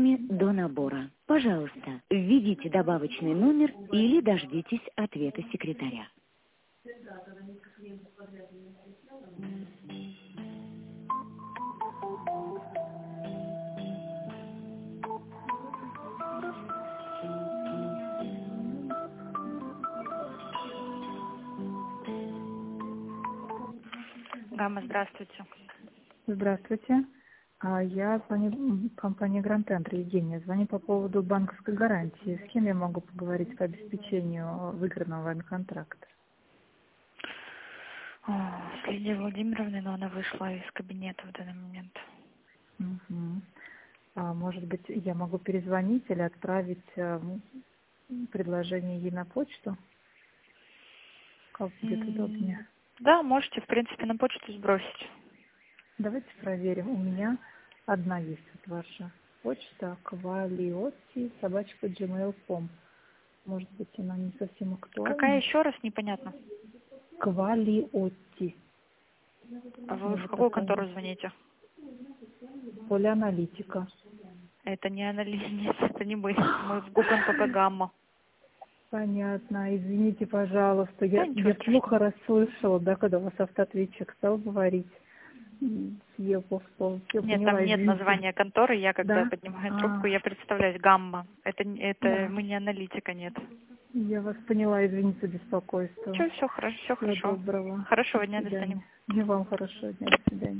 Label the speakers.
Speaker 1: времени до набора. Пожалуйста, введите добавочный номер или дождитесь ответа секретаря.
Speaker 2: Гамма, здравствуйте.
Speaker 3: Здравствуйте. Я звоню компании Grand Entry, Евгения. Звоню по поводу банковской гарантии. С кем я могу поговорить по обеспечению выигранного вами контракта?
Speaker 2: С Лидией Владимировной, но она вышла из кабинета в данный момент.
Speaker 3: Угу. Может быть, я могу перезвонить или отправить предложение ей на почту? Как будет удобнее?
Speaker 2: Да, можете, в принципе, на почту сбросить.
Speaker 3: Давайте проверим. У меня одна есть вот ваша почта, qualiotti@gmail.com. Может быть, она не совсем актуальна.
Speaker 2: Какая еще раз, непонятно?
Speaker 3: Qualiotti.
Speaker 2: А вы в какую контору звоните?
Speaker 3: Полианалитика.
Speaker 2: Это не нет, это не мы. Мы в ГУК НПП «Гамма».
Speaker 3: Понятно. Извините, пожалуйста. Я
Speaker 2: ничего
Speaker 3: плохо расслышала, да, когда у вас автоответчик стал говорить. Я
Speaker 2: Нет,
Speaker 3: поняла,
Speaker 2: там нет
Speaker 3: извините.
Speaker 2: названия конторы. Я, когда
Speaker 3: Да?
Speaker 2: поднимаю трубку, я представляюсь «Гамма». Это
Speaker 3: Да.
Speaker 2: мы не аналитика, нет.
Speaker 3: Я вас поняла, извините за беспокойство.
Speaker 2: Все хорошо, все
Speaker 3: Всего
Speaker 2: хорошо.
Speaker 3: доброго.
Speaker 2: Хорошего
Speaker 3: До
Speaker 2: дня, до свидания.
Speaker 3: свидания. И вам хорошего дня. До свидания.